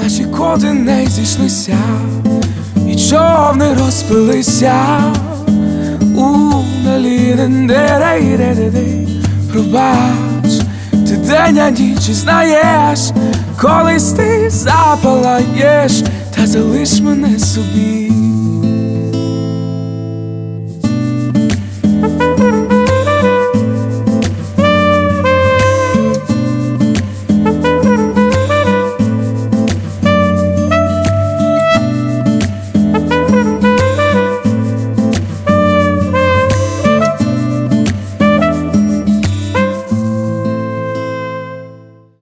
наші коди не зійшлися, і човни розпилися у далі. Пробач, ти день, а ніч, і знаєш, колись ти запалаєш, та залиш мене собі.